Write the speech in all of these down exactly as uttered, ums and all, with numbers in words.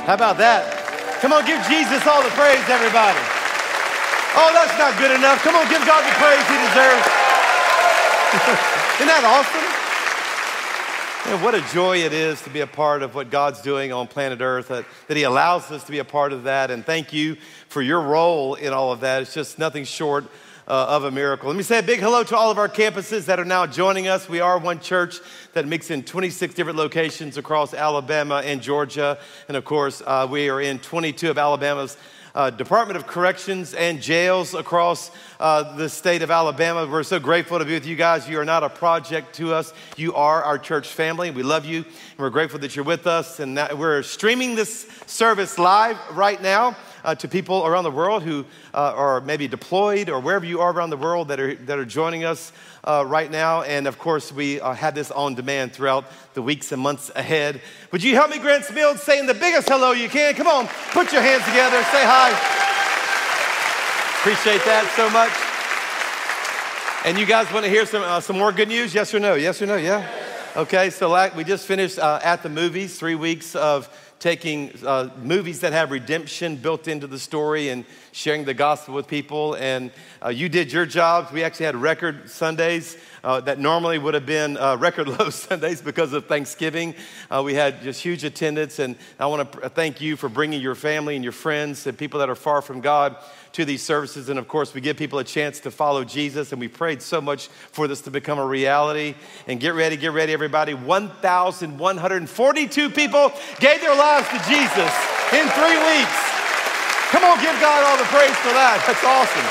How about that? Come on, give Jesus all the praise, everybody. Oh, that's not good enough. Come on, give God the praise he deserves. Isn't that awesome? Man, what a joy it is to be a part of what God's doing on planet Earth, that, that he allows us to be a part of that. And thank you for your role in all of that. It's just nothing short uh, of a miracle. Let me say a big hello to all of our campuses that are now joining us. We are one church that mixes in twenty-six different locations across Alabama and Georgia. And of course, uh, we are in twenty-two of Alabama's Uh, Department of Corrections and jails across uh, the state of Alabama. We're so grateful to be with you guys. You are not a project to us. You are our church family. We love you, and we're grateful that you're with us. And that we're streaming this service live right now uh, to people around the world who uh, are maybe deployed or wherever you are around the world that are that are joining us uh, right now. And of course, we uh, have this on demand throughout the weeks and months ahead. Would you help me, Grantsville, saying the biggest hello you can? Come on, put your hands together, say hi. Appreciate that so much. And you guys want to hear some uh, some more good news? Yes or no? Yes or no? Yeah. Okay. So like we just finished uh, at the movies, three weeks of taking uh, movies that have redemption built into the story and sharing the gospel with people. And uh, you did your jobs. We actually had record Sundays uh, that normally would have been uh, record low Sundays because of Thanksgiving. Uh, we had just huge attendance. And I want to pr- thank you for bringing your family and your friends and people that are far from God to these services. And of course, we give people a chance to follow Jesus. And we prayed so much for this to become a reality. And get ready, get ready, everybody. one thousand one hundred forty-two people gave their lives to Jesus in three weeks. Come on, give God all the praise for that. That's awesome.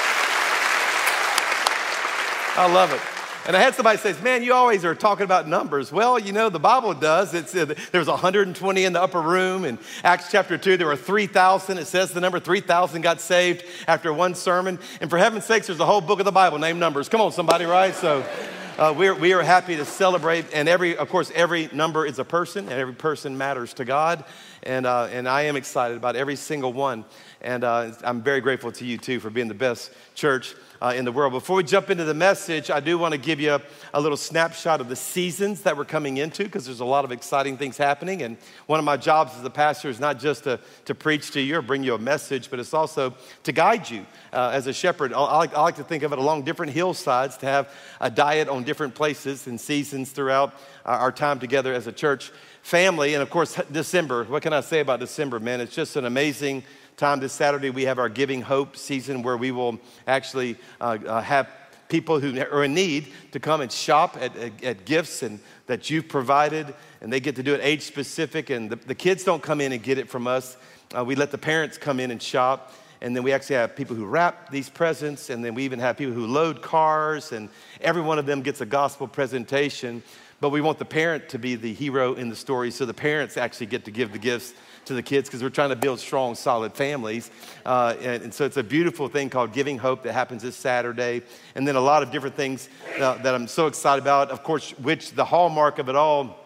I love it. And I had somebody say, man, you always are talking about numbers. Well, you know, the Bible does. It's, uh, there was one hundred twenty in the upper room. In Acts chapter two, there were three thousand. It says the number three thousand got saved after one sermon. And for heaven's sakes, there's a whole book of the Bible named Numbers. Come on, somebody, right? So uh, we're, we are happy to celebrate. And every, of course, every number is a person, and every person matters to God. And, uh, and I am excited about every single one. And uh, I'm very grateful to you, too, for being the best church Uh, in the world. Before we jump into the message, I do want to give you a, a little snapshot of the seasons that we're coming into, because there's a lot of exciting things happening. And one of my jobs as a pastor is not just to, to preach to you or bring you a message, but it's also to guide you uh, as a shepherd. I, I, like, I like to think of it along different hillsides, to have a diet on different places and seasons throughout our, our time together as a church family. And of course, December. What can I say about December, man? It's just an amazing time. This Saturday, we have our Giving Hope season, where we will actually uh, uh, have people who are in need to come and shop at, at, at gifts and that you've provided, and they get to do it age specific. And the, the kids don't come in and get it from us. Uh, we let the parents come in and shop. And then we actually have people who wrap these presents. And then we even have people who load cars, and every one of them gets a gospel presentation. But we want the parent to be the hero in the story, so the parents actually get to give the gifts to the kids, because we're trying to build strong, solid families. Uh, and, and so it's a beautiful thing called Giving Hope that happens this Saturday. And then a lot of different things uh, that I'm so excited about, of course, which the hallmark of it all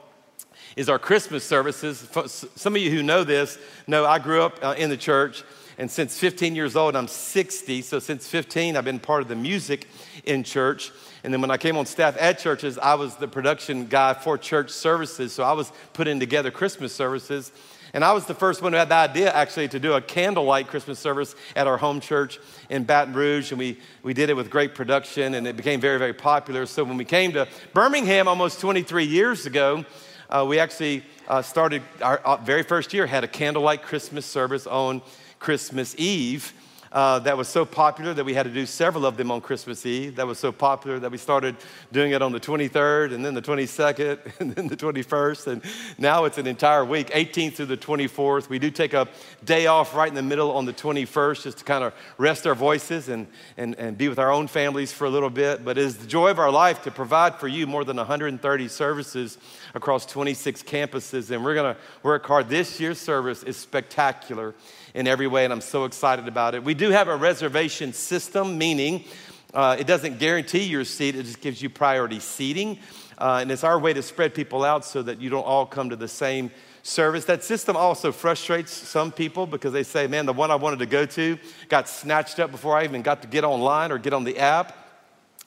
is our Christmas services. Some of you who know this know I grew up uh, in the church. And since fifteen years old, I'm sixty. So since fifteen, I've been part of the music in church. And then when I came on staff at churches, I was the production guy for church services. So I was putting together Christmas services. And I was the first one who had the idea, actually, to do a candlelight Christmas service at our home church in Baton Rouge. And we, we did it with great production, and it became very, very popular. So when we came to Birmingham almost twenty-three years ago, uh, we actually uh, started our, our very first year, had a candlelight Christmas service on Christmas Eve. Uh, that was so popular that we had to do several of them on Christmas Eve. That was so popular that we started doing it on the twenty-third, and then the twenty-second, and then the twenty-first, and now it's an entire week, eighteenth through the twenty-fourth. We do take a day off right in the middle on the twenty-first, just to kind of rest our voices and, and, and be with our own families for a little bit. But it is the joy of our life to provide for you more than one hundred thirty services across twenty-six campuses, and we're going to work hard. This year's service is spectacular in every way, and I'm so excited about it. We do have a reservation system, meaning uh, it doesn't guarantee your seat, it just gives you priority seating. Uh, and it's our way to spread people out so that you don't all come to the same service. That system also frustrates some people, because they say, man, the one I wanted to go to got snatched up before I even got to get online or get on the app.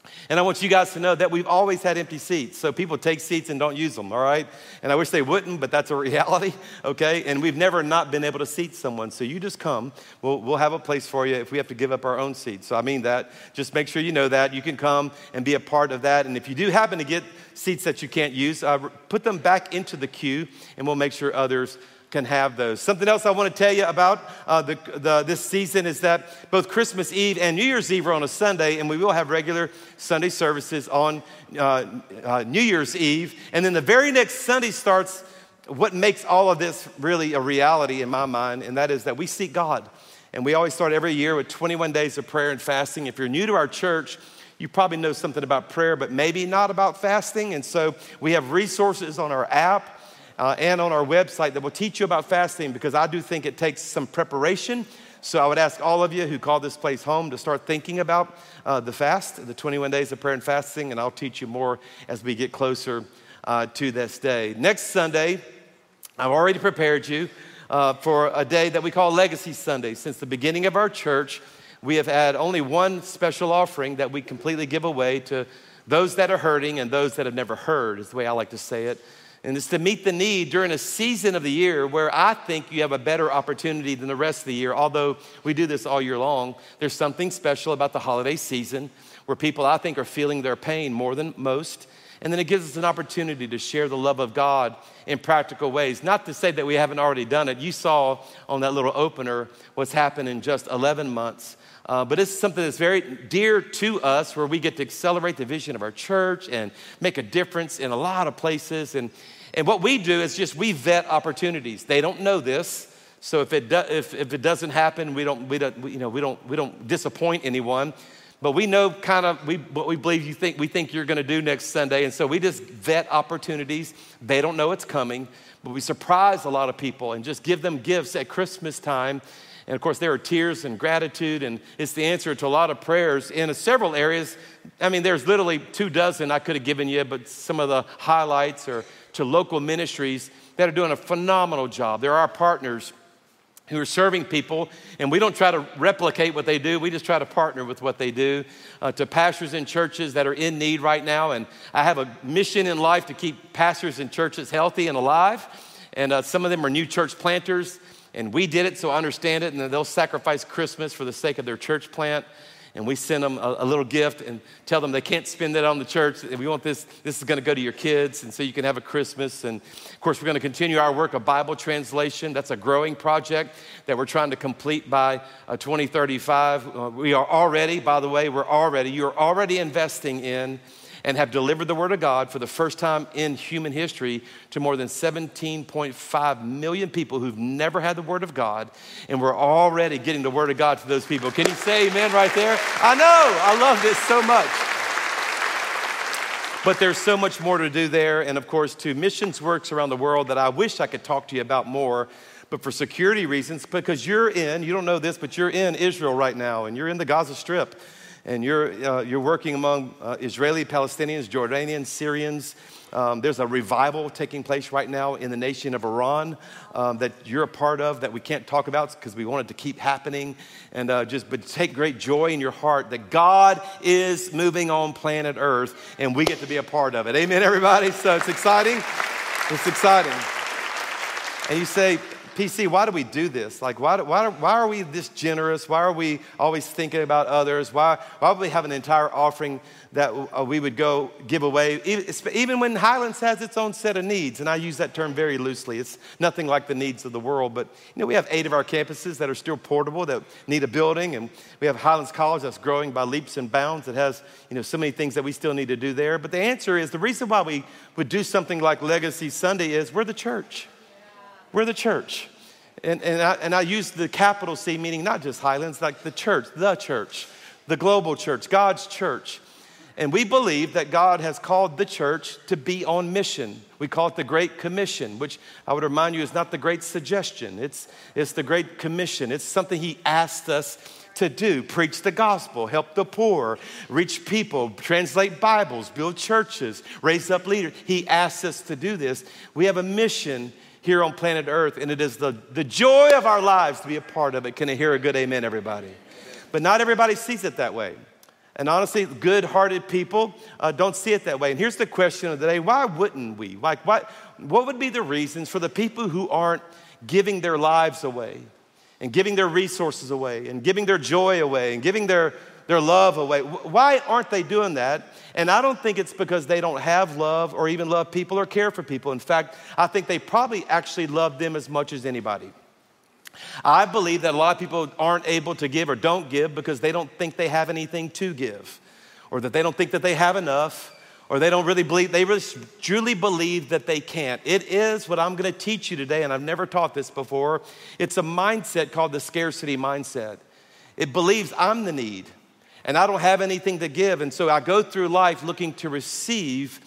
And I want you guys to know that we've always had empty seats. So people take seats and don't use them, all right? And I wish they wouldn't, but that's a reality, okay? And we've never not been able to seat someone. So you just come. We'll, we'll have a place for you if we have to give up our own seats. So I mean that. Just make sure you know that. You can come and be a part of that. And if you do happen to get seats that you can't use, uh, put them back into the queue, and we'll make sure others can have those. Something else I want to tell you about uh, the, the, this season is that both Christmas Eve and New Year's Eve are on a Sunday, and we will have regular Sunday services on uh, uh, New Year's Eve. And then the very next Sunday starts what makes all of this really a reality in my mind, and that is that we seek God. And we always start every year with twenty-one days of prayer and fasting. If you're new to our church, you probably know something about prayer, but maybe not about fasting. And so we have resources on our app Uh, and on our website that will teach you about fasting, because I do think it takes some preparation. So I would ask all of you who call this place home to start thinking about uh, the fast, the twenty-one days of prayer and fasting, and I'll teach you more as we get closer uh, to this day. Next Sunday, I've already prepared you uh, for a day that we call Legacy Sunday. Since the beginning of our church, we have had only one special offering that we completely give away to those that are hurting and those that have never heard, is the way I like to say it. And it's to meet the need during a season of the year where I think you have a better opportunity than the rest of the year. Although we do this all year long, there's something special about the holiday season where people, I think, are feeling their pain more than most. And then it gives us an opportunity to share the love of God in practical ways. Not to say that we haven't already done it. You saw on that little opener what's happened in just eleven months. Uh, but it's something that's very dear to us, where we get to accelerate the vision of our church and make a difference in a lot of places. And, and what we do is just we vet opportunities. They don't know this, so if it do, if, if it doesn't happen, we don't we don't we, you know we don't we don't disappoint anyone. But we know kind of we what we believe you think we think you're going to do next Sunday, and so we just vet opportunities. They don't know it's coming, but we surprise a lot of people and just give them gifts at Christmas time. And of course, there are tears and gratitude, and it's the answer to a lot of prayers in several areas. I mean, there's literally two dozen I could have given you, but some of the highlights are to local ministries that are doing a phenomenal job. They're our partners who are serving people, and we don't try to replicate what they do. We just try to partner with what they do. Uh, to pastors in churches that are in need right now, and I have a mission in life to keep pastors in churches healthy and alive, and uh, some of them are new church planters. And we did it, so I understand it, and they'll sacrifice Christmas for the sake of their church plant. And we send them a, a little gift and tell them they can't spend it on the church. We want this, this is gonna go to your kids, and so you can have a Christmas. And of course, we're gonna continue our work of Bible translation. That's a growing project that we're trying to complete by uh, twenty thirty-five. Uh, we are already, by the way, we're already, you're already investing in and have delivered the word of God for the first time in human history to more than seventeen point five million people who've never had the word of God. And we're already getting the word of God to those people. Can you say amen right there? I know, I love this so much. But there's so much more to do there. And of course, to missions works around the world that I wish I could talk to you about more. But for security reasons, because you're in, you don't know this, but you're in Israel right now, and you're in the Gaza Strip. And you're, uh, you're working among uh, Israeli, Palestinians, Jordanians, Syrians. Um, there's a revival taking place right now in the nation of Iran um, that you're a part of that we can't talk about because we want it to keep happening. And uh, just, but take great joy in your heart that God is moving on planet Earth, and we get to be a part of it. Amen, everybody? So it's exciting. It's exciting. And you say, P C, why do we do this? Like, why, why, why are we this generous? Why are we always thinking about others? Why, why would we have an entire offering that uh, we would go give away? Even, even when Highlands has its own set of needs, and I use that term very loosely. It's nothing like the needs of the world, but you know, we have eight of our campuses that are still portable, that need a building, and we have Highlands College that's growing by leaps and bounds. It has, you know, so many things that we still need to do there. But the answer is, the reason why we would do something like Legacy Sunday is we're the church. We're the church. And, and, I, and I use the capital C, meaning not just Highlands, like the church, the church, the global church, God's church. And we believe that God has called the church to be on mission. We call it the Great Commission, which I would remind you is not the Great Suggestion. It's, it's the Great Commission. It's something he asked us to do. Preach the gospel, help the poor, reach people, translate Bibles, build churches, raise up leaders. He asked us to do this. We have a mission here on planet Earth, and it is the, the joy of our lives to be a part of it. Can I hear a good amen, everybody? But not everybody sees it that way. And honestly, good-hearted people uh, don't see it that way. And here's the question of the day: why wouldn't we? Like, what, what would be the reasons for the people who aren't giving their lives away and giving their resources away and giving their joy away and giving their, their love away? Why aren't they doing that? And I don't think it's because they don't have love or even love people or care for people. In fact, I think they probably actually love them as much as anybody. I believe that a lot of people aren't able to give or don't give because they don't think they have anything to give, or that they don't think that they have enough, or they don't really believe, they really truly believe that they can't. It is what I'm gonna teach you today, and I've never taught this before. It's a mindset called the scarcity mindset. It believes I'm the need, and I don't have anything to give, and so I go through life looking to receive,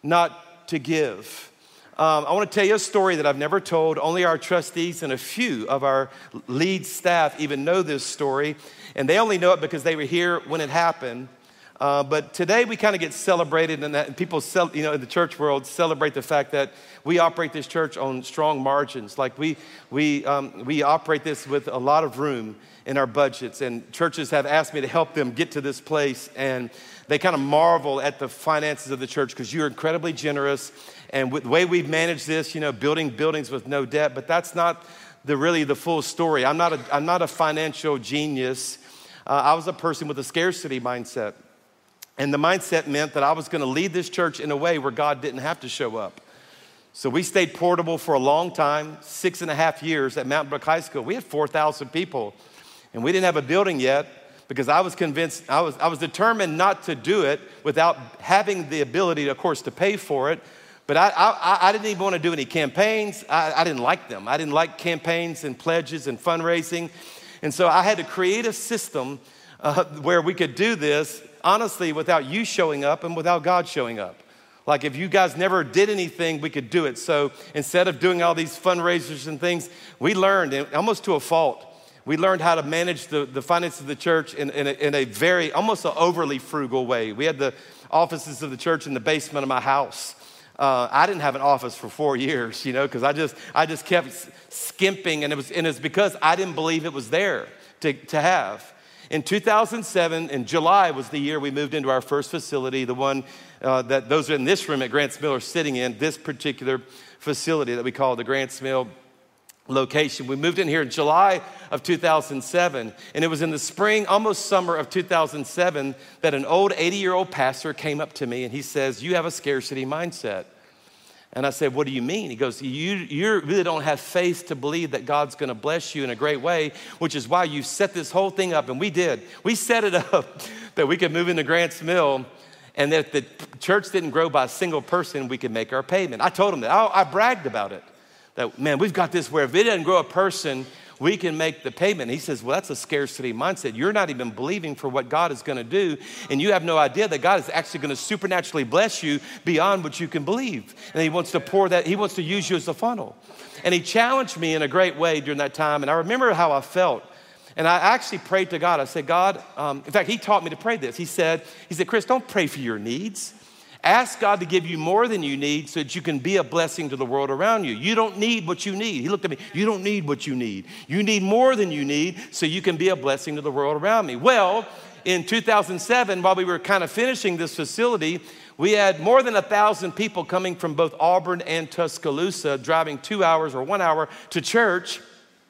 not to give. Um, I want to tell you a story that I've never told. Only our trustees and a few of our lead staff even know this story, and they only know it because they were here when it happened. Uh, but today we kind of get celebrated, and, that, and people, cel- you know, in the church world celebrate the fact that we operate this church on strong margins. Like we we um, we operate this with a lot of room in our budgets, and churches have asked me to help them get to this place, and they kind of marvel at the finances of the church because you're incredibly generous. And with the way we've managed this, you know, building buildings with no debt, but that's not the really the full story. I'm not a, I'm not a financial genius. Uh, I was a person with a scarcity mindset. And the mindset meant that I was going to lead this church in a way where God didn't have to show up. So we stayed portable for a long time, six and a half years at Mountain Brook High School. We had four thousand people, and we didn't have a building yet because I was convinced, I was, I was determined not to do it without having the ability, of course, to pay for it. But I, I, I didn't even want to do any campaigns. I, I didn't like them. I didn't like campaigns and pledges and fundraising. And so I had to create a system uh, where we could do this, honestly, without you showing up and without God showing up. Like if you guys never did anything, we could do it. So instead of doing all these fundraisers and things, we learned, almost to a fault, we learned how to manage the, the finances of the church in, in, a, in a very, almost an overly frugal way. We had the offices of the church in the basement of my house. Uh, I didn't have an office for four years, you know, because I just I just kept skimping, and it was and it's because I didn't believe it was there to, to have. In two thousand seven, in July was the year we moved into our first facility, the one uh, that those in this room at Grants Mill are sitting in, this particular facility that we call the Grants Mill location. We moved in here in July of two thousand seven, and it was in the spring, almost summer of two thousand seven, that an old eighty-year-old pastor came up to me and he says, "You have a scarcity mindset." And I said, "What do you mean?" He goes, you, you really don't have faith to believe that God's gonna bless you in a great way, which is why you set this whole thing up. And we did. We set it up that we could move into Grants Mill, and that if the church didn't grow by a single person, we could make our payment. I told him that. I, I bragged about it. That, man, we've got this where if it doesn't grow a person, we can make the payment. He says, well, that's a scarcity mindset. You're not even believing for what God is going to do, and you have no idea that God is actually going to supernaturally bless you beyond what you can believe. And he wants to pour that, he wants to use you as a funnel. And he challenged me in a great way during that time, and I remember how I felt. And I actually prayed to God. I said, God, um, in fact, he taught me to pray this. He said, he said, Chris, don't pray for your needs. Ask God to give you more than you need so that you can be a blessing to the world around you. You don't need what you need. He looked at me, you don't need what you need. You need more than you need so you can be a blessing to the world around me. Well, in two thousand seven, while we were kind of finishing this facility, we had more than a thousand people coming from both Auburn and Tuscaloosa, driving two hours or one hour to church.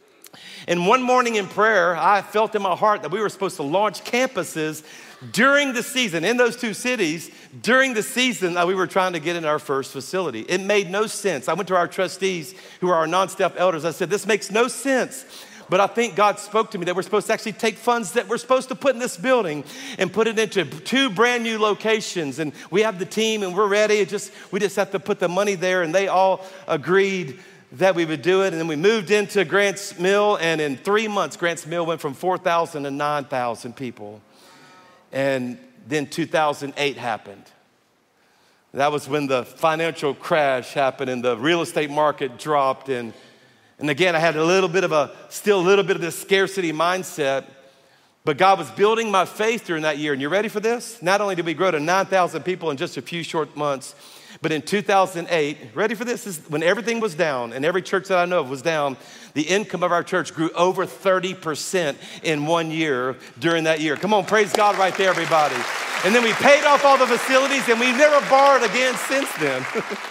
And one morning in prayer, I felt in my heart that we were supposed to launch campuses during the season, in those two cities, during the season that we were trying to get in our first facility. It made no sense. I went to our trustees, who are our non-staff elders. I said, this makes no sense. But I think God spoke to me that we're supposed to actually take funds that we're supposed to put in this building and put it into two brand new locations. And we have the team and we're ready. It just we just have to put the money there. And they all agreed that we would do it. And then we moved into Grants Mill. And in three months, Grants Mill went from four thousand to nine thousand people. And then two thousand eight happened. That was when the financial crash happened and the real estate market dropped. And, and again, I had a little bit of a, still a little bit of this scarcity mindset. But God was building my faith during that year. And you ready for this? Not only did we grow to nine thousand people in just a few short months, but in two thousand eight, ready for this? This is when everything was down and every church that I know of was down, the income of our church grew over thirty percent in one year during that year. Come on, praise God right there, everybody. And then we paid off all the facilities and we've never borrowed again since then.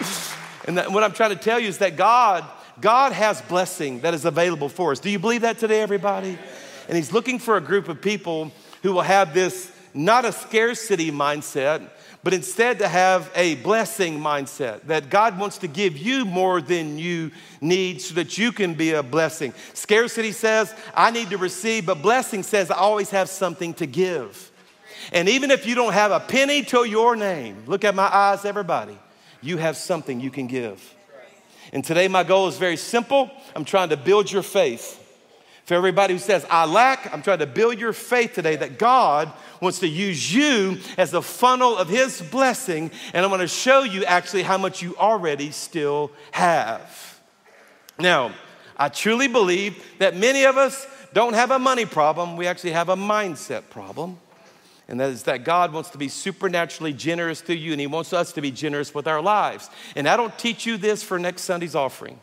And that, what I'm trying to tell you is that God, God has blessing that is available for us. Do you believe that today, everybody? And he's looking for a group of people who will have this, not a scarcity mindset, but instead to have a blessing mindset, that God wants to give you more than you need so that you can be a blessing. Scarcity says, I need to receive, but blessing says, I always have something to give. And even if you don't have a penny to your name, look at my eyes, everybody, you have something you can give. And today my goal is very simple. I'm trying to build your faith. For everybody who says, I lack, I'm trying to build your faith today that God wants to use you as the funnel of his blessing. And I'm going to show you actually how much you already still have. Now, I truly believe that many of us don't have a money problem. We actually have a mindset problem. And that is that God wants to be supernaturally generous to you, and he wants us to be generous with our lives. And I don't teach you this for next Sunday's offering.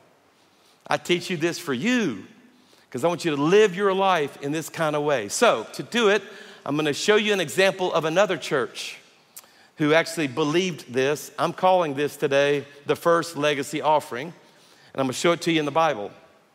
I teach you this for you, because I want you to live your life in this kind of way. So to do it, I'm going to show you an example of another church who actually believed this. I'm calling this today the first legacy offering, and I'm going to show it to you in the Bible.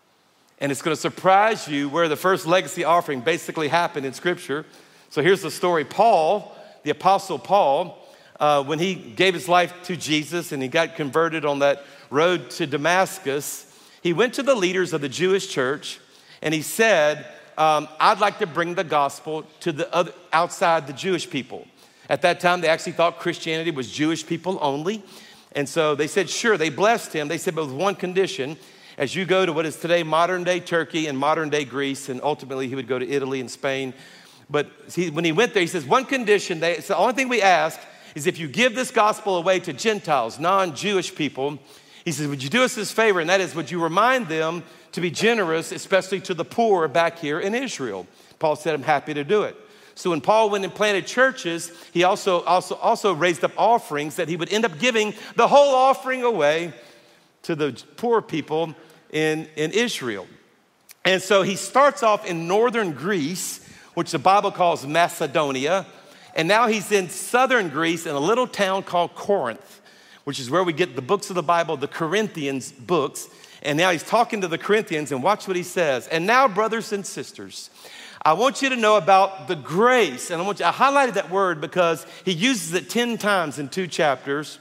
And it's going to surprise you where the first legacy offering basically happened in Scripture. So here's the story. Paul, the Apostle Paul, uh, when he gave his life to Jesus and he got converted on that road to Damascus, he went to the leaders of the Jewish church and he said, um, I'd like to bring the gospel to the other, outside the Jewish people. At that time, they actually thought Christianity was Jewish people only. And so they said, sure, they blessed him. They said, but with one condition, as you go to what is today modern day Turkey and modern day Greece, and ultimately he would go to Italy and Spain. But he, when he went there, he says, one condition, they, it's the only thing we ask is if you give this gospel away to Gentiles, non-Jewish people, he says, would you do us this favor? And that is, would you remind them to be generous, especially to the poor back here in Israel? Paul said, I'm happy to do it. So when Paul went and planted churches, he also, also, also raised up offerings that he would end up giving the whole offering away to the poor people in, in Israel. And so he starts off in northern Greece, which the Bible calls Macedonia. And now he's in southern Greece in a little town called Corinth, which is where we get the books of the Bible, the Corinthians books. And now he's talking to the Corinthians, and watch what he says. And now, brothers and sisters, I want you to know about the grace. And I want you, I highlighted that word because he uses it ten times in two chapters.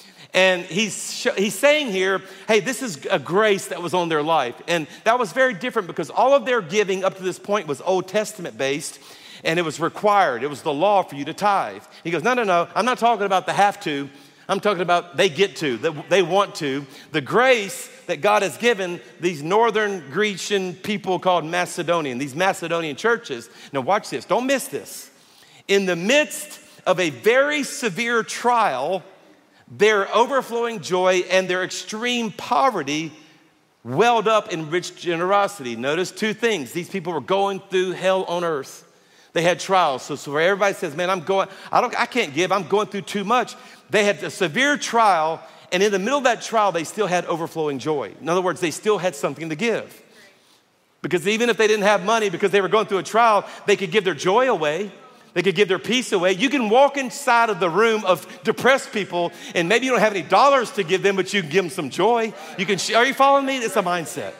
And he's, he's saying here, hey, this is a grace that was on their life. And that was very different because all of their giving up to this point was Old Testament based, and it was required. It was the law for you to tithe. He goes, no, no, no, I'm not talking about the have to. I'm talking about they get to, they want to. The grace that God has given these northern Grecian people called Macedonian, these Macedonian churches. Now watch this, don't miss this. In the midst of a very severe trial, their overflowing joy and their extreme poverty welled up in rich generosity. Notice two things. These people were going through hell on earth. They had trials. So, so where everybody says, man, I'm going, I don't, I can't give, I'm going through too much. They had a severe trial, and in the middle of that trial, they still had overflowing joy. In other words, they still had something to give. Because even if they didn't have money, because they were going through a trial, they could give their joy away. They could give their peace away. You can walk inside of the room of depressed people, and maybe you don't have any dollars to give them, but you can give them some joy. You can. Are you following me? It's a mindset.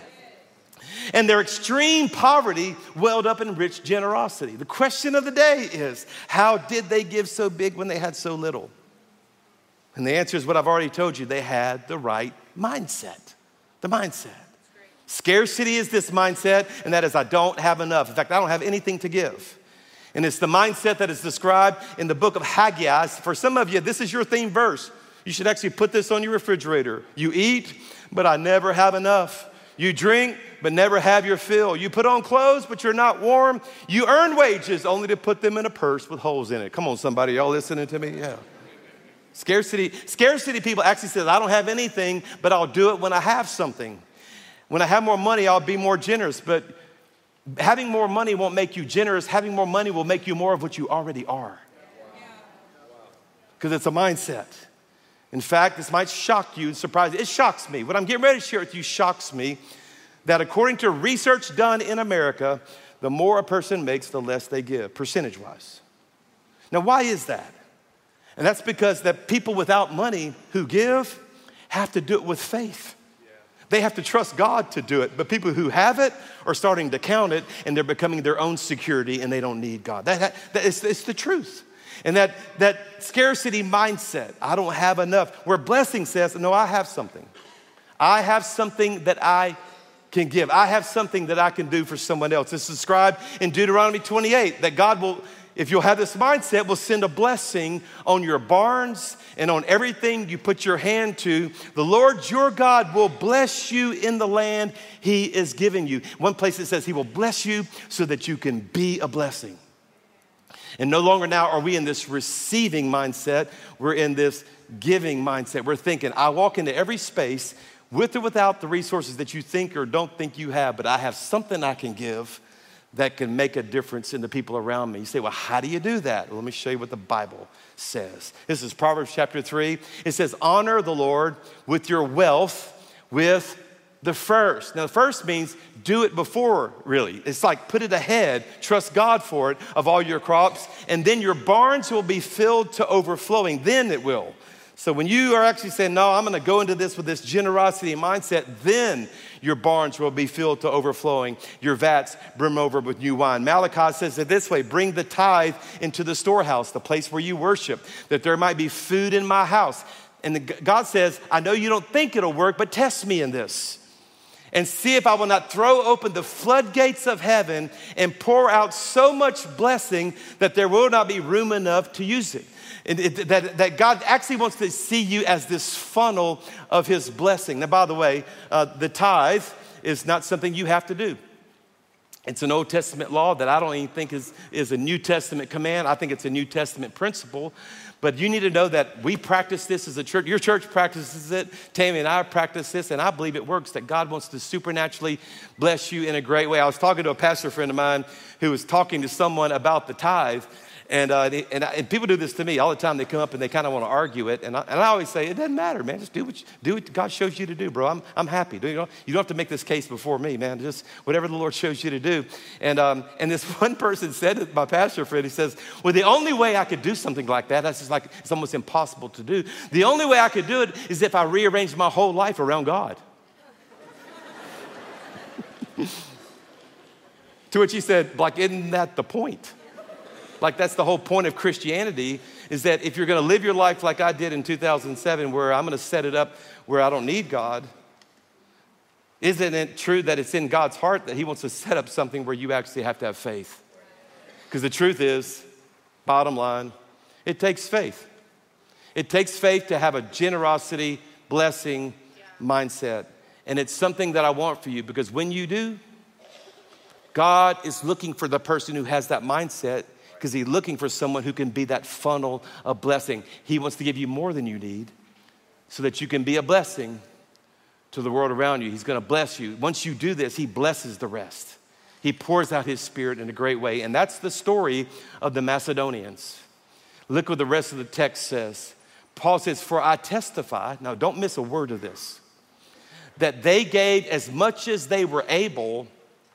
And their extreme poverty welled up in rich generosity. The question of the day is, how did they give so big when they had so little? And the answer is what I've already told you. They had the right mindset. The mindset. Scarcity is this mindset, and that is I don't have enough. In fact, I don't have anything to give. And it's the mindset that is described in the book of Haggai. For some of you, this is your theme verse. You should actually put this on your refrigerator. You eat, but I never have enough. You drink, but never have your fill. You put on clothes, but you're not warm. You earn wages only to put them in a purse with holes in it. Come on, somebody, y'all listening to me? Yeah. Scarcity, scarcity people actually says, I don't have anything, but I'll do it when I have something. When I have more money, I'll be more generous. But Having more money won't make you generous. Having more money will make you more of what you already are. Because it's a mindset. In fact, this might shock you and surprise you. It shocks me. What I'm getting ready to share with you shocks me, that according to research done in America, the more a person makes, the less they give, percentage-wise. Now, why is that? And that's because that people without money who give have to do it with faith. They have to trust God to do it. But people who have it are starting to count it, and they're becoming their own security, and they don't need God. That, that, that is, it's the truth. And that, that scarcity mindset, I don't have enough, where blessing says, no, I have something. I have something that I can give. I have something that I can do for someone else. It's described in Deuteronomy twenty-eight, that God will, if you'll have this mindset, will send a blessing on your barns and on everything you put your hand to. The Lord your God will bless you in the land he is giving you. One place it says he will bless you so that you can be a blessing. And no longer now are we in this receiving mindset. We're in this giving mindset. We're thinking, I walk into every space with or without the resources that you think or don't think you have, but I have something I can give that can make a difference in the people around me. You say, well, how do you do that? Well, let me show you what the Bible says. This is Proverbs chapter three. It says, honor the Lord with your wealth, with the first. Now, the first means do it before, really. It's like put it ahead, trust God for it, of all your crops, and then your barns will be filled to overflowing. Then it will. So when you are actually saying, no, I'm going to go into this with this generosity mindset, then your barns will be filled to overflowing. Your vats brim over with new wine. Malachi says it this way, bring the tithe into the storehouse, the place where you worship, that there might be food in my house. And the, God says, I know you don't think it'll work, but test me in this. And see if I will not throw open the floodgates of heaven and pour out so much blessing that there will not be room enough to use it. And it, that, that God actually wants to see you as this funnel of his blessing. Now, by the way, uh, the tithe is not something you have to do. It's an Old Testament law that I don't even think is, is a New Testament command. I think it's a New Testament principle. But you need to know that we practice this as a church. Your church practices it. Tammy and I practice this, and I believe it works, that God wants to supernaturally bless you in a great way. I was talking to a pastor friend of mine who was talking to someone about the tithe. And, uh, and, and people do this to me all the time. They come up and they kind of want to argue it. And I, and I always say, it doesn't matter, man. Just do what, you, do what God shows you to do, bro. I'm, I'm happy. You don't, you don't have to make this case before me, man. Just whatever the Lord shows you to do. And, um, and this one person said to my pastor friend, he says, well, the only way I could do something like that, that's just like, it's almost impossible to do. The only way I could do it is if I rearranged my whole life around God. To which he said, like, isn't that the point? Like, that's the whole point of Christianity, is that if you're going to live your life like I did in two thousand seven, where I'm going to set it up where I don't need God, isn't it true that it's in God's heart that he wants to set up something where you actually have to have faith? Because the truth is, bottom line, it takes faith. It takes faith to have a generosity, blessing mindset. And it's something that I want for you, because when you do, God is looking for the person who has that mindset, because he's looking for someone who can be that funnel of blessing. He wants to give you more than you need so that you can be a blessing to the world around you. He's going to bless you. Once you do this, he blesses the rest. He pours out his spirit in a great way. And that's the story of the Macedonians. Look what the rest of the text says. Paul says, for I testify, now don't miss a word of this, that they gave as much as they were able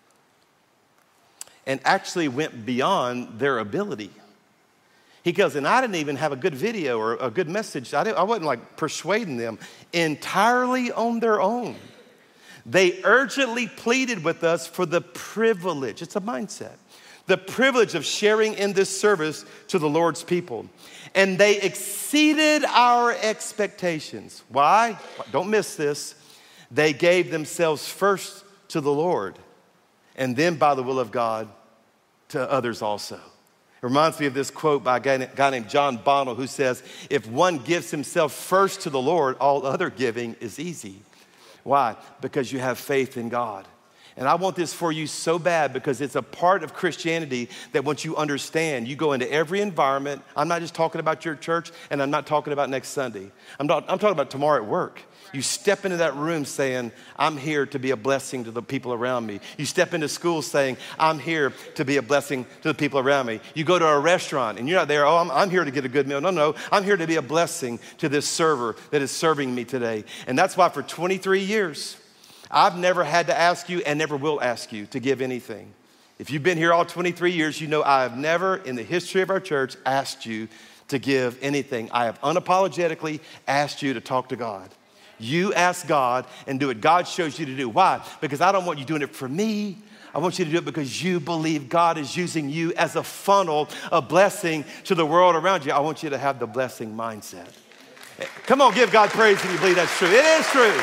and actually went beyond their ability. He goes, and I didn't even have a good video or a good message. I, didn't, I wasn't like persuading them, entirely on their own. They urgently pleaded with us for the privilege, it's a mindset, the privilege of sharing in this service to the Lord's people. And they exceeded our expectations. Why? Don't miss this. They gave themselves first to the Lord, and then by the will of God, to others also. It reminds me of this quote by a guy, guy named John Bonnell, who says, if one gives himself first to the Lord, all other giving is easy. Why? Because you have faith in God. And I want this for you so bad because it's a part of Christianity that once you understand, you go into every environment. I'm not just talking about your church, and I'm not talking about next Sunday. I'm, not, I'm talking about tomorrow at work. You step into that room saying, I'm here to be a blessing to the people around me. You step into school saying, I'm here to be a blessing to the people around me. You go to a restaurant and you're not there, oh, I'm, I'm here to get a good meal. No, no, I'm here to be a blessing to this server that is serving me today. And that's why for twenty-three years, I've never had to ask you and never will ask you to give anything. If you've been here all twenty-three years, you know I have never in the history of our church asked you to give anything. I have unapologetically asked you to talk to God. You ask God and do what God shows you to do. Why? Because I don't want you doing it for me. I want you to do it because you believe God is using you as a funnel of blessing to the world around you. I want you to have the blessing mindset. Come on, give God praise if you believe that's true. It is true.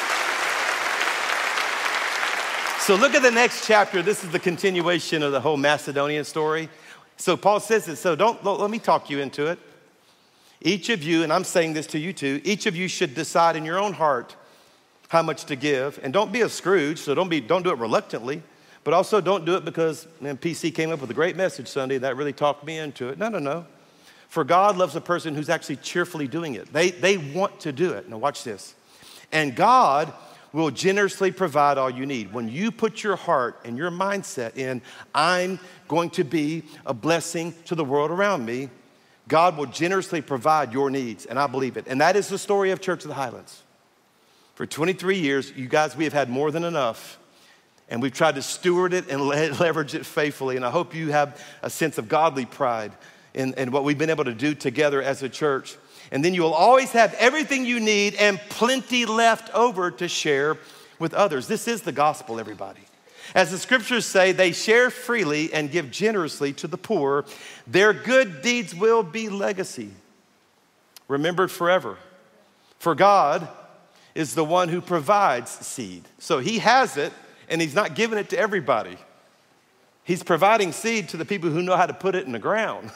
So look at the next chapter. This is the continuation of the whole Macedonian story. So Paul says it. So don't, let me talk you into it. Each of you, and I'm saying this to you too, each of you should decide in your own heart how much to give. And don't be a Scrooge, so don't be, don't do it reluctantly, but also don't do it because, man, P C came up with a great message Sunday that really talked me into it. No, no, no. For God loves a person who's actually cheerfully doing it. They, they want to do it. Now watch this. And God will generously provide all you need. When you put your heart and your mindset in, I'm going to be a blessing to the world around me, God will generously provide your needs, and I believe it. And that is the story of Church of the Highlands. For twenty-three years, you guys, we have had more than enough, and we've tried to steward it and leverage it faithfully, and I hope you have a sense of godly pride in, in what we've been able to do together as a church. And then you will always have everything you need and plenty left over to share with others. This is the gospel, everybody. As the scriptures say, they share freely and give generously to the poor. Their good deeds will be legacy, remembered forever. For God is the one who provides seed. So he has it, and he's not giving it to everybody. He's providing seed to the people who know how to put it in the ground.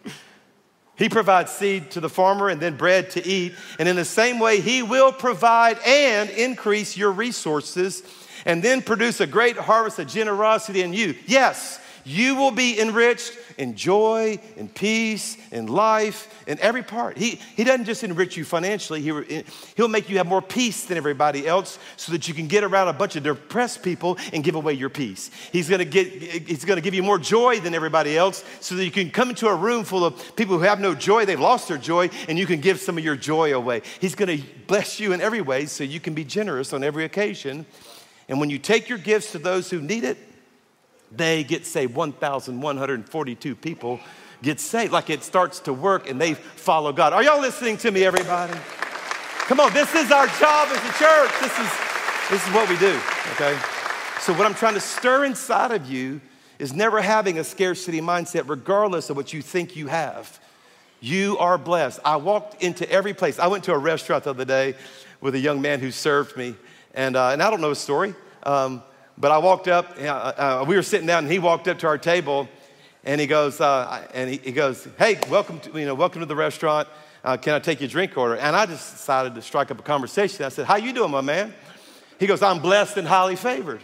He provides seed to the farmer and then bread to eat. And in the same way, he will provide and increase your resources and then produce a great harvest of generosity in you. Yes, you will be enriched in joy, in peace, in life, in every part. He, he doesn't just enrich you financially. He, he'll make you have more peace than everybody else so that you can get around a bunch of depressed people and give away your peace. He's gonna get, he's gonna give you more joy than everybody else so that you can come into a room full of people who have no joy. They've lost their joy, and you can give some of your joy away. He's gonna bless you in every way so you can be generous on every occasion. And when you take your gifts to those who need it, they get saved. one thousand one hundred forty-two people get saved. Like it starts to work and they follow God. Are y'all listening to me, everybody? Come on, this is our job as a church. This is, this is what we do, okay? So what I'm trying to stir inside of you is never having a scarcity mindset regardless of what you think you have. You are blessed. I walked into every place. I went to a restaurant the other day with a young man who served me. And, uh, and I don't know his story, um, but I walked up, uh, uh, we were sitting down, and he walked up to our table, and he goes, uh, and he, he goes, hey, welcome to, you know, welcome to the restaurant. Uh, can I take your drink order? And I just decided to strike up a conversation. I said, how you doing, my man? He goes, I'm blessed and highly favored.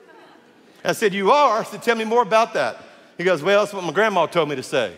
I said, you are? I said, tell me more about that. He goes, well, that's what my grandma told me to say.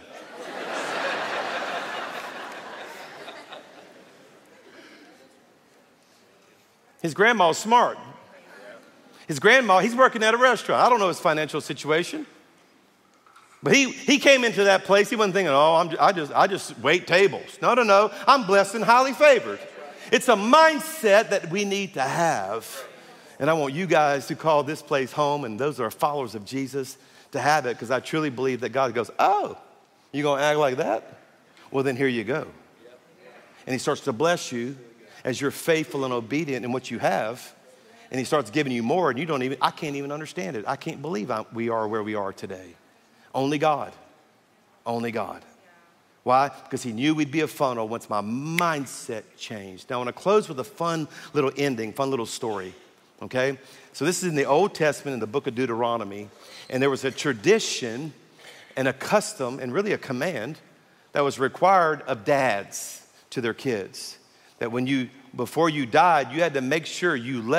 His grandma's smart. His grandma, he's working at a restaurant. I don't know his financial situation. But he, he came into that place. He wasn't thinking, oh, I'm, I, just, I just wait tables. No, no, no. I'm blessed and highly favored. It's a mindset that we need to have. And I want you guys to call this place home, and those are followers of Jesus, to have it, because I truly believe that God goes, oh, you going to act like that? Well, then here you go. And he starts to bless you as you're faithful and obedient in what you have, and he starts giving you more, and you don't even, I can't even understand it. I can't believe I, we are where we are today. Only God. Only God. Why? Because he knew we'd be a funnel once my mindset changed. Now, I want to close with a fun little ending, fun little story, okay? So this is in the Old Testament in the book of Deuteronomy, and there was a tradition and a custom and really a command that was required of dads to their kids. That when you, before you died, you had to make sure you left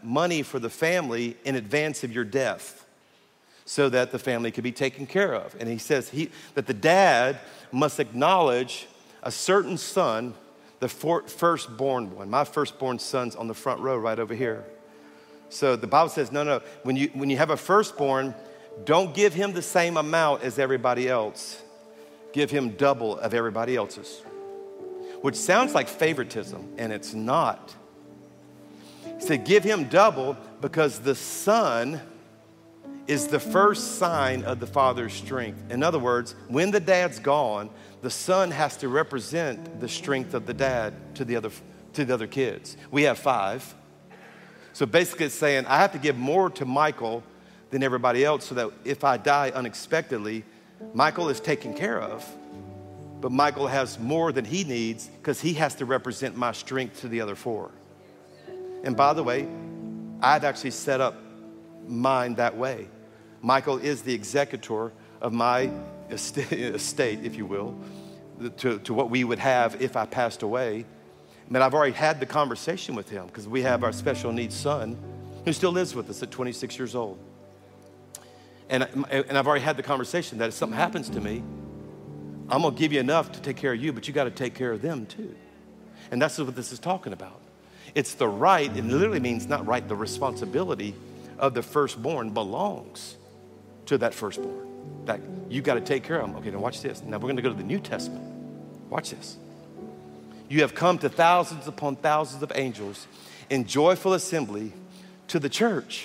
money for the family in advance of your death so that the family could be taken care of. And he says he, that the dad must acknowledge a certain son, the for, firstborn one. My firstborn son's on the front row right over here. So the Bible says, no, no, when you, when you have a firstborn, don't give him the same amount as everybody else. Give him double of everybody else's, which sounds like favoritism, and it's not. He said, give him double because the son is the first sign of the father's strength. In other words, when the dad's gone, the son has to represent the strength of the dad to the other, to the other kids. We have five. So basically it's saying I have to give more to Michael than everybody else so that if I die unexpectedly, Michael is taken care of, but Michael has more than he needs because he has to represent my strength to the other four. And by the way, I've actually set up mine that way. Michael is the executor of my estate, if you will, to, to what we would have if I passed away. But I've already had the conversation with him because we have our special needs son who still lives with us at twenty-six years old. And, and I've already had the conversation that if something happens to me, I'm gonna give you enough to take care of you, but you gotta take care of them too. And that's what this is talking about. It's the right, it literally means not right, the responsibility of the firstborn belongs to that firstborn. That you gotta take care of them. Okay, now watch this. Now we're gonna go to the New Testament. Watch this. You have come to thousands upon thousands of angels in joyful assembly to the church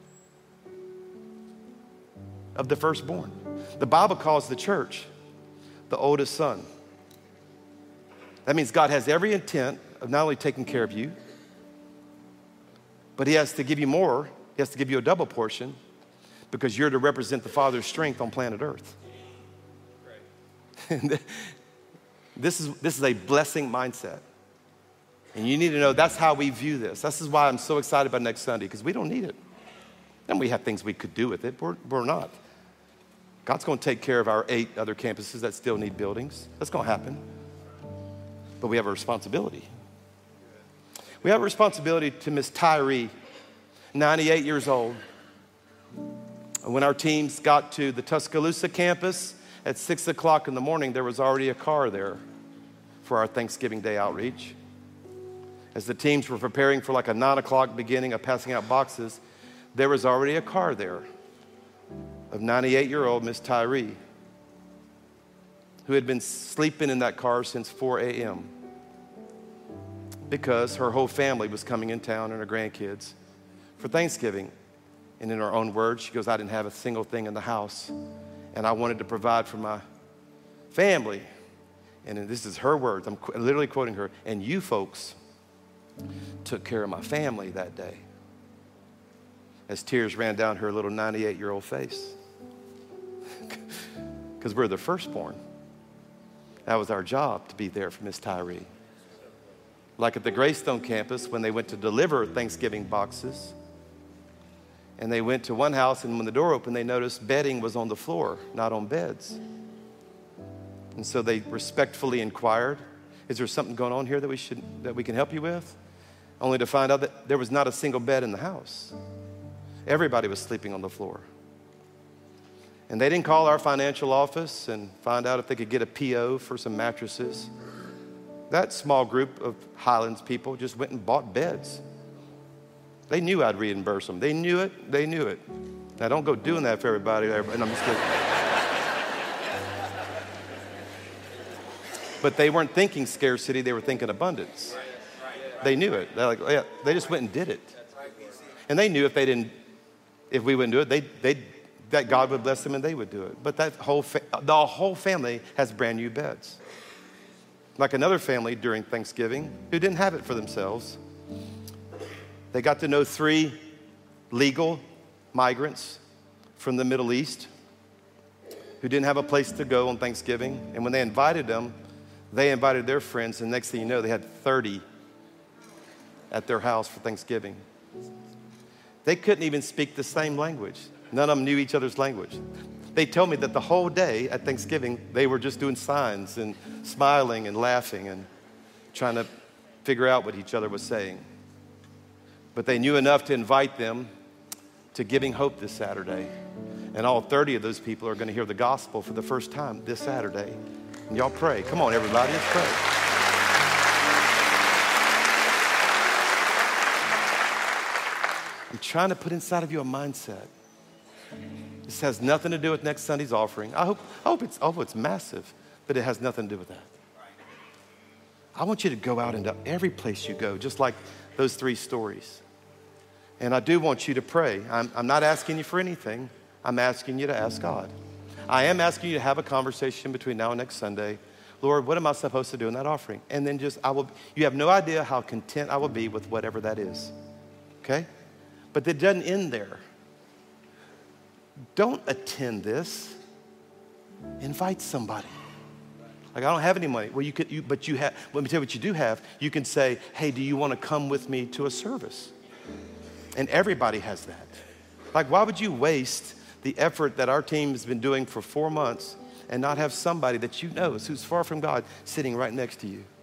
of the firstborn. The Bible calls the church the oldest son. That means God has every intent of not only taking care of you, but he has to give you more. He has to give you a double portion because you're to represent the Father's strength on planet Earth. Right. This is, this is a blessing mindset. And you need to know that's how we view this. This is why I'm so excited about next Sunday, because we don't need it. And we have things we could do with it, but we're, we're not. God's going to take care of our eight other campuses that still need buildings. That's going to happen. But we have a responsibility. We have a responsibility to Miss Tyree, ninety-eight years old. And when our teams got to the Tuscaloosa campus at six o'clock in the morning, there was already a car there for our Thanksgiving Day outreach. As the teams were preparing for like a nine o'clock beginning of passing out boxes, there was already a car there of ninety-eight-year-old Miss Tyree, who had been sleeping in that car since four a.m. because her whole family was coming in town and her grandkids for Thanksgiving. And in her own words, she goes, I didn't have a single thing in the house, and I wanted to provide for my family. And this is her words. I'm qu- literally quoting her. And you folks took care of my family that day. As tears ran down her little ninety-eight-year-old face. Because we're the firstborn. That was our job, to be there for Miss Tyree. Like at the Greystone campus, when they went to deliver Thanksgiving boxes, and they went to one house, and when the door opened, they noticed bedding was on the floor, not on beds. And so they respectfully inquired, is there something going on here that we should, that we can help you with? Only to find out that there was not a single bed in the house. Everybody was sleeping on the floor. And they didn't call our financial office and find out if they could get a P O for some mattresses. That small group of Highlands people just went and bought beds. They knew I'd reimburse them. They knew it. They knew it. Now, don't go doing that for everybody. And I'm just kidding. But they weren't thinking scarcity. They were thinking abundance. They knew it. They're like, yeah, they just went and did it. And they knew if they didn't, if we wouldn't do it, they, they, that God would bless them and they would do it. But that whole, fa- the whole family has brand new beds. Like another family during Thanksgiving who didn't have it for themselves. They got to know three legal migrants from the Middle East who didn't have a place to go on Thanksgiving. And when they invited them, they invited their friends. And next thing you know, they had thirty at their house for Thanksgiving. They couldn't even speak the same language. None of them knew each other's language. They told me that the whole day at Thanksgiving, they were just doing signs and smiling and laughing and trying to figure out what each other was saying. But they knew enough to invite them to Giving Hope this Saturday. And all thirty of those people are going to hear the gospel for the first time this Saturday. And y'all pray. Come on, everybody, let's pray. I'm trying to put inside of you a mindset. This has nothing to do with next Sunday's offering. I hope, I hope, it's, I hope it's massive, but it has nothing to do with that. I want you to go out into every place you go, just like those three stories. And I do want you to pray. I'm, I'm not asking you for anything. I'm asking you to ask God. I am asking you to have a conversation between now and next Sunday. Lord, what am I supposed to do in that offering? And then just, I will, you have no idea how content I will be with whatever that is. Okay? But it doesn't end there. Don't attend this. Invite somebody. Like, I don't have any money. Well, you could, you, but you have, let me tell you what you do have. You can say, hey, do you want to come with me to a service? And everybody has that. Like, why would you waste the effort that our team has been doing for four months and not have somebody that you know who's far from God sitting right next to you?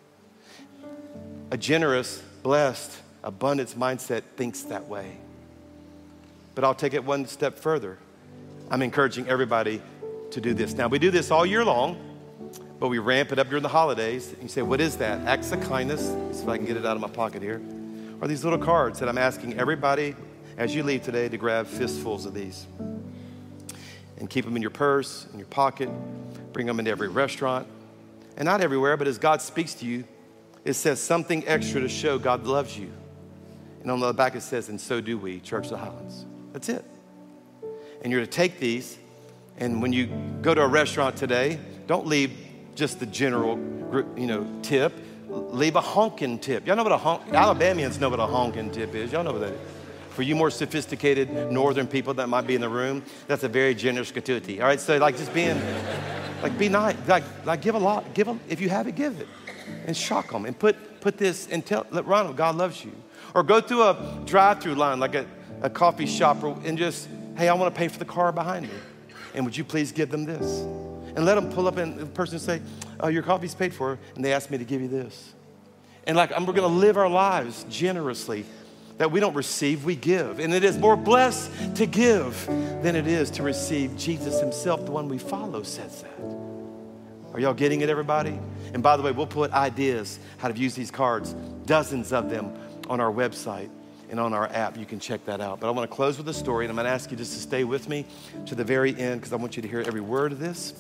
A generous, blessed, abundance mindset thinks that way. But I'll take it one step further. I'm encouraging everybody to do this. Now, we do this all year long, but we ramp it up during the holidays. And you say, what is that? Acts of kindness. Let's see if I can get it out of my pocket here. Are these little cards that I'm asking everybody as you leave today to grab fistfuls of these. And keep them in your purse, in your pocket. Bring them into every restaurant. And not everywhere, but as God speaks to you, it says something extra to show God loves you. And on the back it says, and so do we, Church of the Highlands. That's it. And you're to take these, and when you go to a restaurant today, don't leave just the general, you know, tip. Leave a honking tip. Y'all know what a honk, Alabamians know what a honking tip is. Y'all know what that is. For you more sophisticated northern people that might be in the room, that's a very generous gratuity. All right, so like just being, like be nice, like, like give a lot, give them, if you have it, give it. And shock them and put, put this and tell, let Ronald, God loves you. Or go through a drive-through line, like a, a coffee shop, or, and just, hey, I want to pay for the car behind me. And would you please give them this? And let them pull up and the person say, oh, your coffee's paid for, and they asked me to give you this. And like, we're going to live our lives generously, that we don't receive, we give. And it is more blessed to give than it is to receive. Jesus himself, the one we follow, says that. Are y'all getting it, everybody? And by the way, we'll put ideas how to use these cards, dozens of them, on our website and on our app. You can check that out. But I want to close with a story, and I'm going to ask you just to stay with me to the very end because I want you to hear every word of this.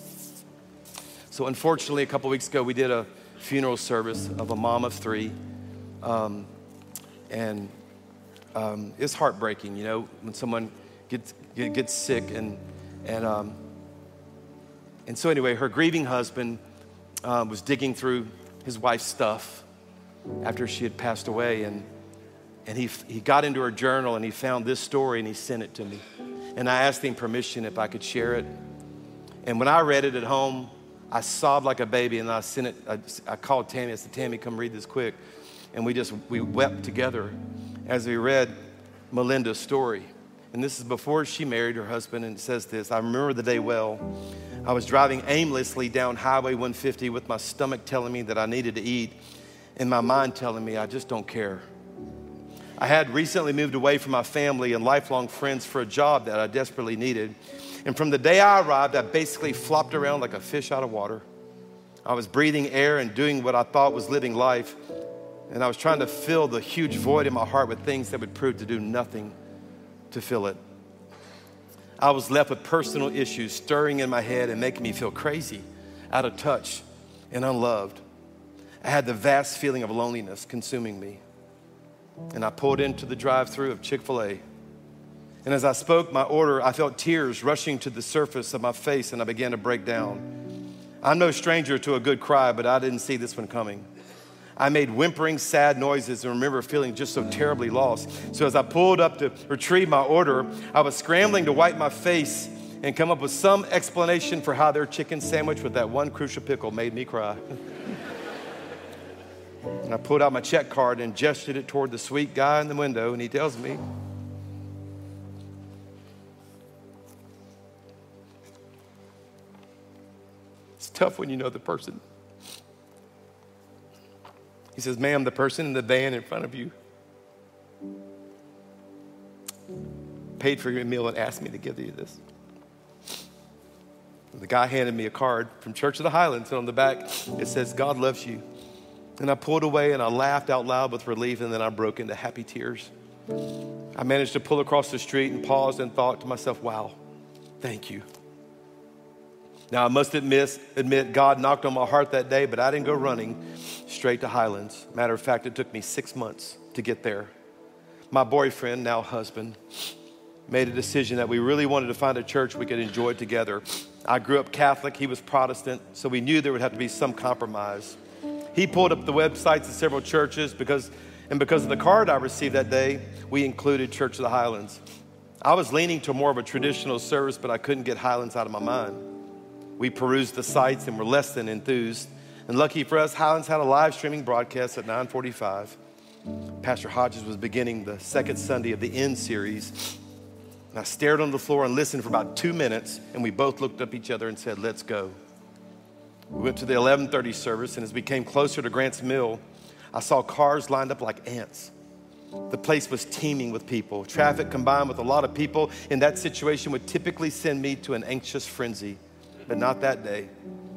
So unfortunately, a couple weeks ago, we did a funeral service of a mom of three. Um, and um, it's heartbreaking, you know, when someone gets, gets sick. And, and, um, and so anyway, her grieving husband uh, was digging through his wife's stuff after she had passed away. And And he, he got into her journal and he found this story and he sent it to me. And I asked him permission if I could share it. And when I read it at home, I sobbed like a baby and I sent it, I, I called Tammy, I said, Tammy, come read this quick. And we just, we wept together as we read Melinda's story. And this is before she married her husband, and it says this: I remember the day well. I was driving aimlessly down Highway one fifty with my stomach telling me that I needed to eat and my mind telling me I just don't care. I had recently moved away from my family and lifelong friends for a job that I desperately needed. And from the day I arrived, I basically flopped around like a fish out of water. I was breathing air and doing what I thought was living life. And I was trying to fill the huge void in my heart with things that would prove to do nothing to fill it. I was left with personal issues stirring in my head and making me feel crazy, out of touch, and unloved. I had the vast feeling of loneliness consuming me. And I pulled into the drive-thru of Chick-fil-A. And as I spoke my order, I felt tears rushing to the surface of my face, and I began to break down. I'm no stranger to a good cry, but I didn't see this one coming. I made whimpering, sad noises and remember feeling just so terribly lost. So as I pulled up to retrieve my order, I was scrambling to wipe my face and come up with some explanation for how their chicken sandwich with that one crucial pickle made me cry. And I pulled out my check card and gestured it toward the sweet guy in the window, and he tells me, it's tough when you know the person. He says, ma'am, the person in the van in front of you paid for your meal and asked me to give you this. And the guy handed me a card from Church of the Highlands, and on the back, it says, God loves you. And I pulled away and I laughed out loud with relief, and then I broke into happy tears. I managed to pull across the street and paused and thought to myself, wow, thank you. Now, I must admit, admit, God knocked on my heart that day, but I didn't go running straight to Highlands. Matter of fact, it took me six months to get there. My boyfriend, now husband, made a decision that we really wanted to find a church we could enjoy together. I grew up Catholic, he was Protestant, so we knew there would have to be some compromise. He pulled up the websites of several churches because, and because of the card I received that day, we included Church of the Highlands. I was leaning to more of a traditional service, but I couldn't get Highlands out of my mind. We perused the sites and were less than enthused. And lucky for us, Highlands had a live streaming broadcast at nine forty-five. Pastor Hodges was beginning the second Sunday of the End series. And I stared on the floor and listened for about two minutes, and we both looked up at each other and said, let's go. We went to the eleven thirty service, and as we came closer to Grant's Mill, I saw cars lined up like ants. The place was teeming with people. Traffic combined with a lot of people in that situation would typically send me to an anxious frenzy. But not that day.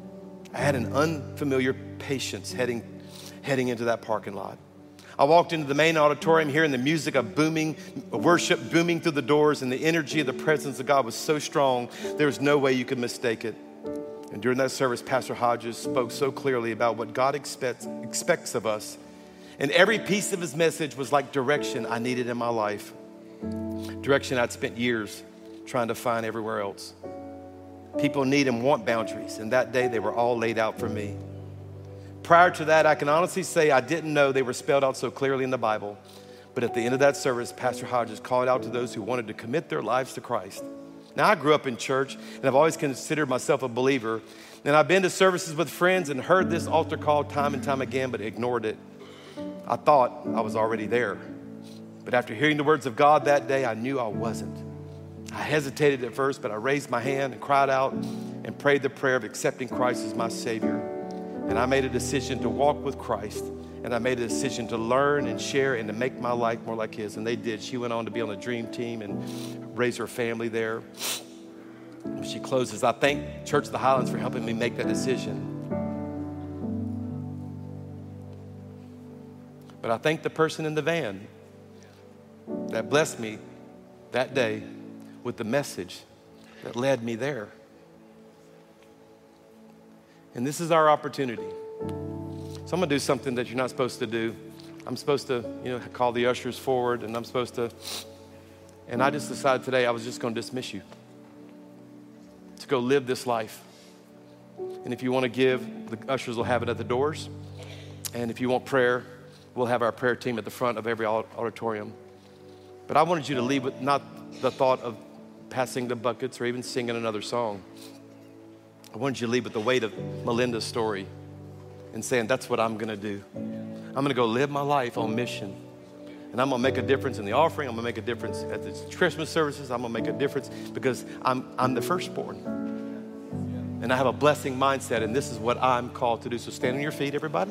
I had an unfamiliar patience heading, heading into that parking lot. I walked into the main auditorium hearing the music of booming, worship booming through the doors, and the energy of the presence of God was so strong, there was no way you could mistake it. And during that service, Pastor Hodges spoke so clearly about what God expects, expects of us. And every piece of his message was like direction I needed in my life. Direction I'd spent years trying to find everywhere else. People need and want boundaries, and that day they were all laid out for me. Prior to that, I can honestly say I didn't know they were spelled out so clearly in the Bible. But at the end of that service, Pastor Hodges called out to those who wanted to commit their lives to Christ. Now, I grew up in church, and I've always considered myself a believer. And I've been to services with friends and heard this altar call time and time again, but ignored it. I thought I was already there. But after hearing the words of God that day, I knew I wasn't. I hesitated at first, but I raised my hand and cried out and prayed the prayer of accepting Christ as my Savior. And I made a decision to walk with Christ. And I made a decision to learn and share and to make my life more like his. And they did. She went on to be on the dream team and raise her family there. She closes. I thank Church of the Highlands for helping me make that decision. But I thank the person in the van that blessed me that day with the message that led me there. And this is our opportunity. So I'm gonna do something that you're not supposed to do. I'm supposed to, you know, call the ushers forward, and I'm supposed to, and I just decided today I was just gonna dismiss you to go live this life. And if you wanna give, the ushers will have it at the doors. And if you want prayer, we'll have our prayer team at the front of every auditorium. But I wanted you to leave with not the thought of passing the buckets or even singing another song. I wanted you to leave with the weight of Melinda's story and saying, that's what I'm gonna do. I'm gonna go live my life on mission. And I'm gonna make a difference in the offering. I'm gonna make a difference at the Christmas services. I'm gonna make a difference because I'm, I'm the firstborn. And I have a blessing mindset, and this is what I'm called to do. So stand on your feet, everybody.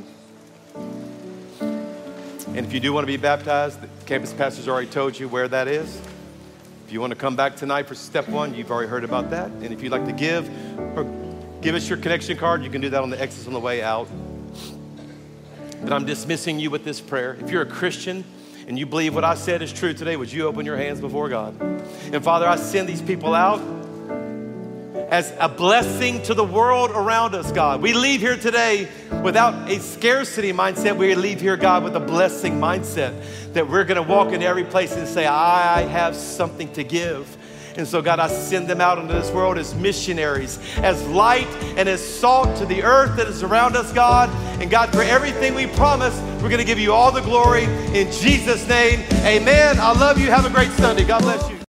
And if you do wanna be baptized, the campus pastor's already told you where that is. If you want to come back tonight for step one, you've already heard about that. And if you'd like to give or give us your connection card, you can do that on the exits on the way out. But I'm dismissing you with this prayer. If you're a Christian and you believe what I said is true today, would you open your hands before God? And Father, I send these people out as a blessing to the world around us, God. We leave here today without a scarcity mindset. We leave here, God, with a blessing mindset that we're gonna walk in every place and say, I have something to give. And so, God, I send them out into this world as missionaries, as light and as salt to the earth that is around us, God. And God, for everything we promise, we're gonna give you all the glory in Jesus' name. Amen. I love you. Have a great Sunday. God bless you.